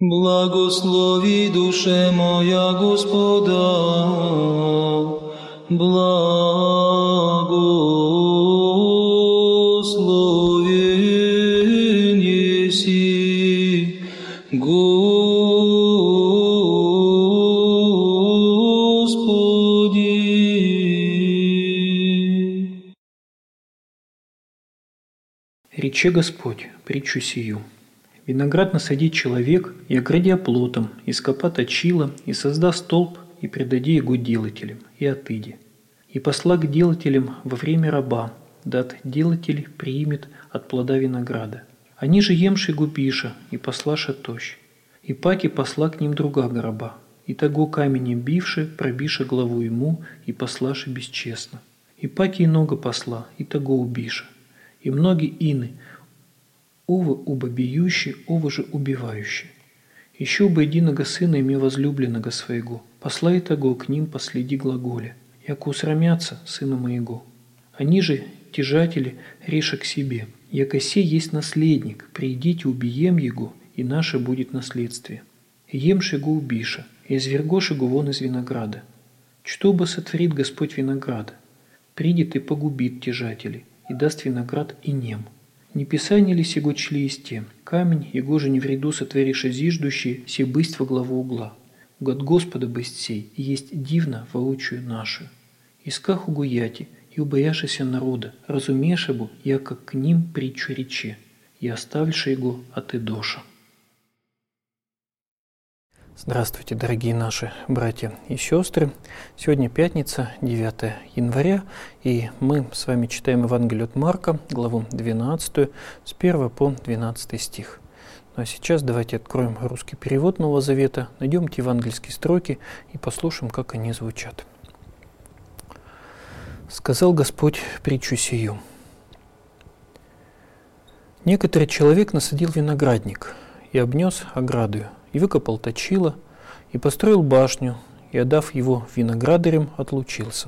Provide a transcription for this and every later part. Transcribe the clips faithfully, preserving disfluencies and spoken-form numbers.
Благослови, душе моя, Господа, благословен еси, Господи. Рече Господь притчу сию. Виноград насадит человек, и огради оплотом, и скопа точила, и созда столб, и предади его делателям, и отыди. И посла к делателям во время раба, дат делатель приимет от плода винограда. Они же емши губиша, и послаша тощ. И паки посла к ним друга раба, и того каменем бивши, пробиша главу ему, и послаши бесчестно. И паки иного посла, и того убиша. И многие ины, Ова убобиющий, ова же убивающий. Еще бы единого сына име возлюбленного своего, посла и того к ним последи глаголе, яко усрамятся сына моего. Они же, тяжатели, реша к себе, яко сей есть наследник, придите убием его, и наше будет наследствие. И емши го убиша, и извергоши го вон из винограда. Что бы сотворит Господь винограда? Придет и погубит тяжатели, и даст виноград и нем. Не писание ли сего членисте? Камень, его же не в ряду сотвориша зиждущий, се бысть во главу угла. Угод Господа бысть сей, и есть дивно воочию нашу. Исках угуяти, и убояшися народа, разумеша бу, яко к ним притчу рече, и оставльша его от идоша. Здравствуйте, дорогие наши братья и сестры. Сегодня пятница, девятое января, и мы с вами читаем Евангелие от Марка, главу двенадцатую, с первого по двенадцатый стих. Ну а сейчас давайте откроем русский перевод Нового Завета, найдем те евангельские строки и послушаем, как они звучат. «Сказал Господь притчу сию. Некоторый человек насадил виноградник и обнес оградою, и выкопал точило, и построил башню, и, отдав его виноградарям, отлучился.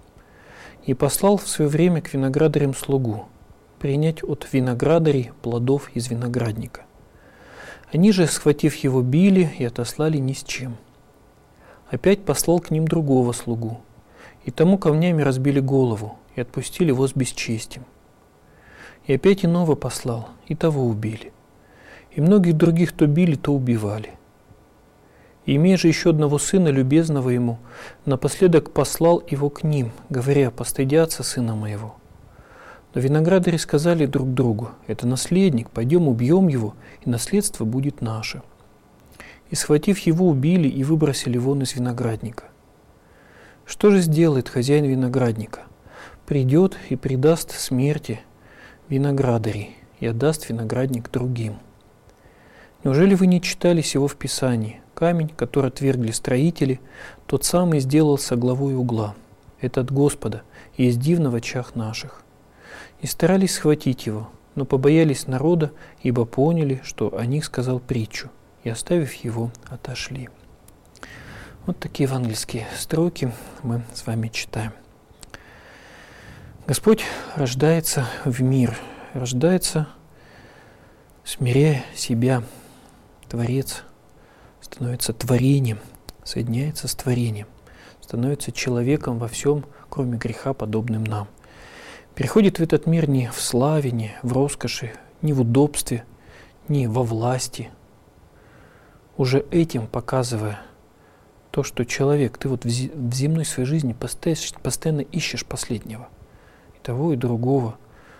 И послал в свое время к виноградарям слугу, принять от виноградарей плодов из виноградника. Они же, схватив его, били и отослали ни с чем. Опять послал к ним другого слугу, и тому камнями разбили голову, и отпустили его с бесчестием. И опять иного послал, и того убили. И многих других то били, то убивали. И имея же еще одного сына, любезного ему, напоследок послал его к ним, говоря: постыдятся сына моего. Но виноградари сказали друг другу: это наследник, пойдем убьем его, и наследство будет наше. И, схватив его, убили и выбросили вон из виноградника. Что же сделает хозяин виноградника? Придет и предаст смерти виноградарей, и отдаст виноградник другим. Неужели вы не читали сего в Писании? Камень, который отвергли строители, тот самый сделался главой угла. Это от Господа, и есть дивно в очах наших. И старались схватить его, но побоялись народа, ибо поняли, что о них сказал притчу, и, оставив его, отошли». Вот такие евангельские строки мы с вами читаем. Господь рождается в мир, рождается, смиряя себя. Творец становится творением, соединяется с творением, становится человеком во всем, кроме греха, подобным нам. Приходит в этот мир не в славе, не в роскоши, не в удобстве, не во власти, уже этим показывая то, что человек, ты вот в земной своей жизни постоянно ищешь последнего, и того, и другого.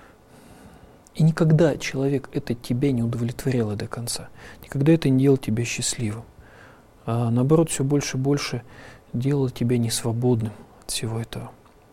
И никогда человек это тебя не удовлетворяло до конца. Никогда это не делал тебя счастливым. А наоборот, все больше и больше делало тебя несвободным от всего этого.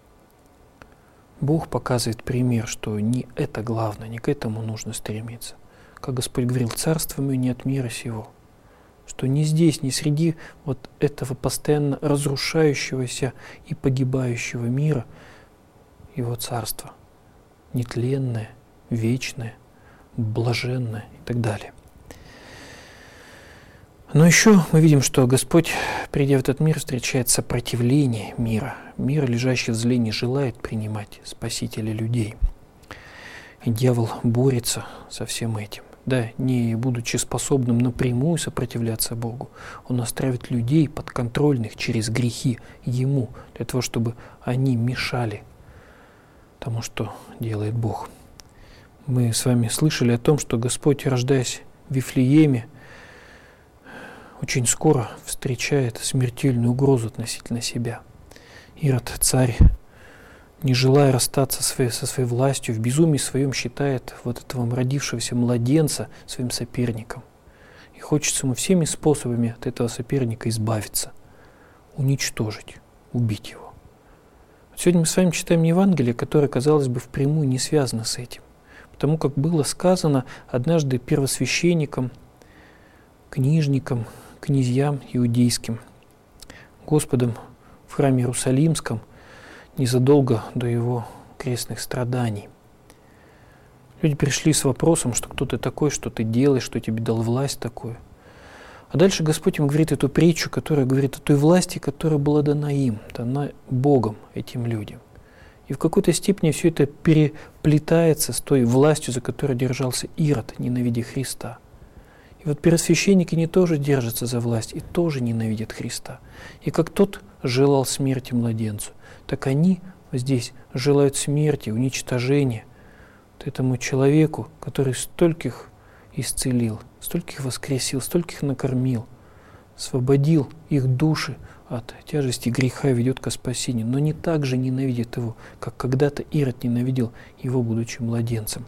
Бог показывает пример, что не это главное, не к этому нужно стремиться. Как Господь говорил: царство мое не от мира сего. Что не здесь, не среди вот этого постоянно разрушающегося и погибающего мира его царство нетленное, вечное, блаженное и так далее. Но еще мы видим, что Господь, придя в этот мир, встречает сопротивление мира. Мир, лежащий в зле, не желает принимать Спасителя людей. И дьявол борется со всем этим. да, не будучи способным напрямую сопротивляться Богу, Он настраивает людей подконтрольных через грехи Ему, для того, чтобы они мешали тому, что делает Бог. Мы с вами слышали о том, что Господь, рождаясь в Вифлееме, очень скоро встречает смертельную угрозу относительно себя. Ирод, царь, не желая расстаться со своей властью, в безумии своем считает вот этого родившегося младенца своим соперником. И хочется ему всеми способами от этого соперника избавиться, уничтожить, убить его. Сегодня мы с вами читаем Евангелие, которое, казалось бы, впрямую не связано с этим. Потому как было сказано однажды первосвященникам, книжникам, князьям иудейским, Господом в храме Иерусалимском, незадолго до его крестных страданий. Люди пришли с вопросом, что кто ты такой, что ты делаешь, что тебе дал власть такую. А дальше Господь им говорит эту притчу, которая говорит о той власти, которая была дана им, дана Богом, этим людям. И в какой-то степени все это переплетается с той властью, за которой держался Ирод, ненавидя Христа. И вот первосвященники не тоже держатся за власть и тоже ненавидят Христа. И как тот желал смерти младенцу, так они здесь желают смерти, уничтожения вот этому человеку, который стольких исцелил, стольких воскресил, стольких накормил, освободил их души от тяжести греха и ведет ко спасению, но не так же ненавидит его, как когда-то Ирод ненавидел его, будучи младенцем.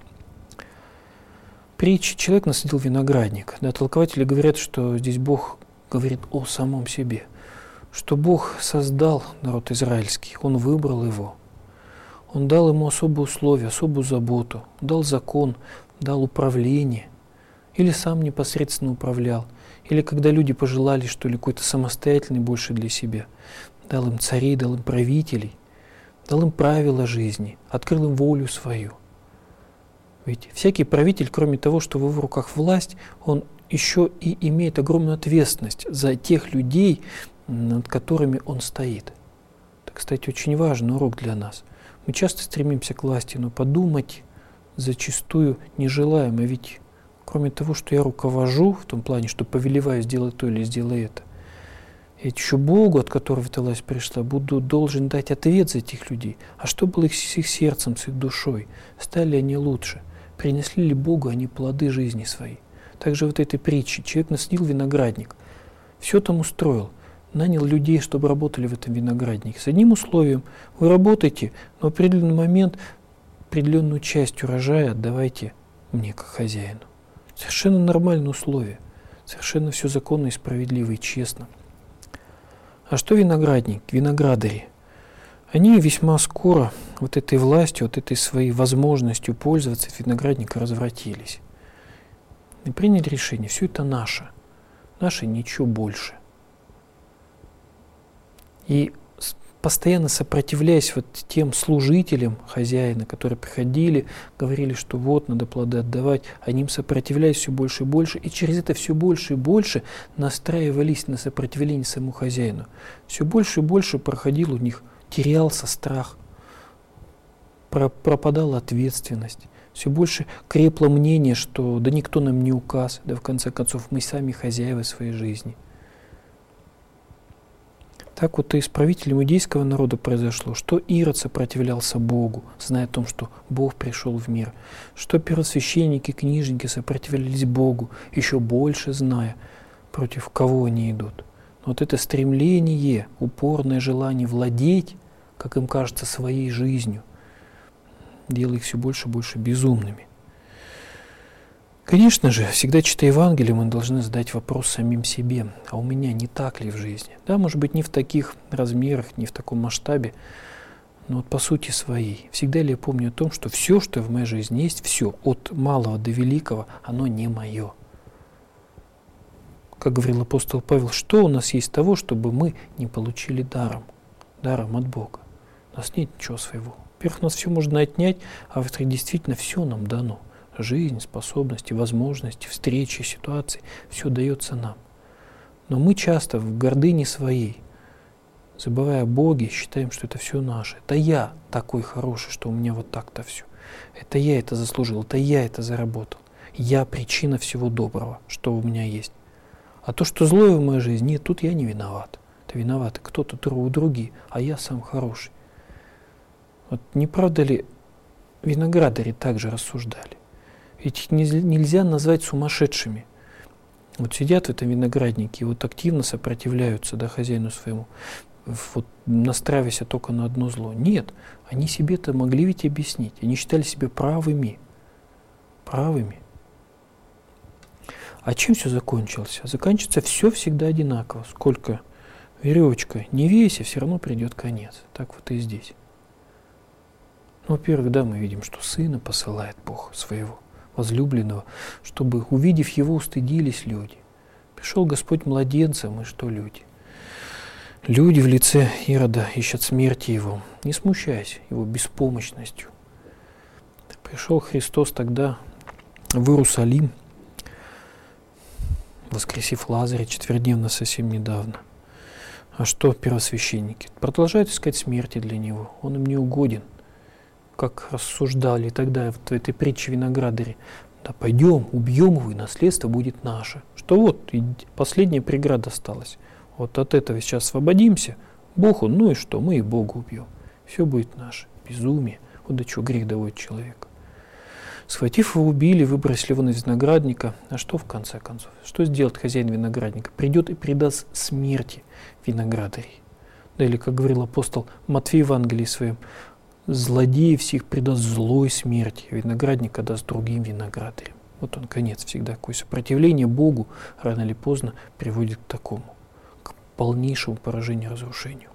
Притча «Человек насадил виноградник». Да, толкователи говорят, что здесь Бог говорит о самом себе, что Бог создал народ израильский, Он выбрал его, Он дал ему особые условия, особую заботу, дал закон, дал управление, или сам непосредственно управлял, или когда люди пожелали, что ли, какой-то самостоятельный больше для себя, дал им царей, дал им правителей, дал им правила жизни, открыл им волю свою. Ведь всякий правитель, кроме того, что в его руках власть, он еще и имеет огромную ответственность за тех людей, над которыми он стоит. Это, кстати, очень важный урок для нас. Мы часто стремимся к власти, но подумать зачастую не желаем, а ведь кроме того, что я руковожу, в том плане, что повелеваю сделать то или сделай это, ведь еще Богу, от которого эта власть пришла, буду должен дать ответ за этих людей. А что было их, с их сердцем, с их душой? Стали они лучше? Принесли ли Богу они плоды жизни своей? Также в этой притче человек насадил виноградник, все там устроил, нанял людей, чтобы работали в этом винограднике. С одним условием: вы работаете, но в определенный момент определенную часть урожая отдавайте мне как хозяину. Совершенно нормальные условия, совершенно все законно и справедливо и честно. А что виноградник, виноградари? Они весьма скоро вот этой властью, вот этой своей возможностью пользоваться виноградника развратились. И приняли решение: все это наше, наше ничего больше. И постоянно сопротивляясь вот тем служителям хозяина, которые приходили, говорили, что вот, надо плоды отдавать, они им сопротивлялись все больше и больше, и через это все больше и больше настраивались на сопротивление самому хозяину. Все больше и больше проходил у них, терялся страх, пропадала ответственность, все больше крепло мнение, что да никто нам не указ, да в конце концов мы сами хозяева своей жизни. Так вот и с правителем иудейского народа произошло, что Ирод сопротивлялся Богу, зная о том, что Бог пришел в мир, что первосвященники, книжники сопротивлялись Богу, еще больше зная, против кого они идут. Но вот это стремление, упорное желание владеть, как им кажется, своей жизнью, делает их все больше и больше безумными. Конечно же, всегда читая Евангелие, мы должны задать вопрос самим себе: а у меня не так ли в жизни? Да, может быть, не в таких размерах, не в таком масштабе, но вот по сути своей. Всегда ли я помню о том, что все, что в моей жизни есть, все, от малого до великого, оно не мое? Как говорил апостол Павел, что у нас есть того, чтобы мы не получили даром, даром от Бога? У нас нет ничего своего. Во-первых, у нас все можно отнять, а во-вторых, действительно все нам дано. Жизнь, способности, возможности, встречи, ситуации, все дается нам. Но мы часто в гордыне своей, забывая о Боге, считаем, что это все наше. Это я такой хороший, что у меня вот так-то все. Это я это заслужил, это я это заработал. Я причина всего доброго, что у меня есть. А то, что злое в моей жизни, нет, тут я не виноват. Это виноваты кто-то, другие, а я сам хороший. Вот не правда ли виноградари также рассуждали? Ведь их нельзя назвать сумасшедшими. Вот сидят в этом винограднике и вот активно сопротивляются, да, хозяину своему, вот настраиваясь только на одно зло. Нет, они себе это могли ведь объяснить. Они считали себя правыми. Правыми. А чем все закончилось? Заканчивается все всегда одинаково. Сколько веревочка не вейся, все равно придет конец. Так вот и здесь. Ну, во-первых, да, мы видим, что сына посылает Бог своего возлюбленного, чтобы, увидев его, устыдились люди. Пришел Господь младенца, мы что, люди? Люди в лице Ирода ищут смерти его. Не смущайся его беспомощностью. Пришел Христос тогда в Иерусалим, воскресив Лазаря четвердневно совсем недавно. А что первосвященники? Продолжают искать смерти для него. Он им не угоден. Как рассуждали тогда в этой притче виноградаре. Да пойдем, убьем его, и наследство будет наше. Что вот, и последняя преграда осталась. Вот от этого сейчас освободимся. Бог он, ну и что, мы и Бога убьем. Все будет наше. Безумие. Вот до чего грех доводит человека. Схватив его, убили, выбросили его из виноградника. А что в конце концов? Что сделает хозяин виноградника? Придет и предаст смерти виноградарей. Да или, как говорил апостол Матфей в Евангелии своем, злодеев всех предаст злой смерти, виноградника даст другим виноградарям. Вот он конец всегда. Такое сопротивление Богу рано или поздно приводит к такому, к полнейшему поражению, разрушению.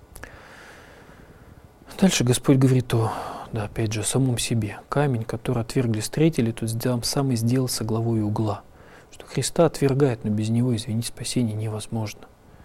Дальше Господь говорит о, да, опять же, о самом себе. Камень, который отвергли строители, тот сам и сделался главой угла. Что Христа отвергает, но без него, извини, спасение невозможно.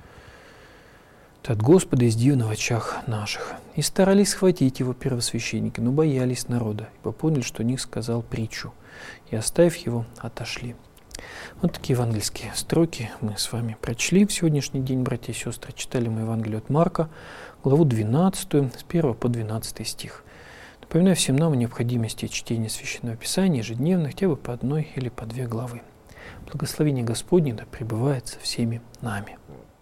От Господа из дивно в очах наших. И старались схватить его первосвященники, но боялись народа, ибо поняли, что о них сказал притчу. И, оставив его, отошли. Вот такие евангельские строки мы с вами прочли в сегодняшний день, братья и сестры. Читали мы Евангелие от Марка, главу двенадцатую, с первого по двенадцатый стих. Напоминаю всем нам о необходимости чтения Священного Писания ежедневно, хотя бы по одной или по две главы. Благословение Господне да пребывает со всеми нами.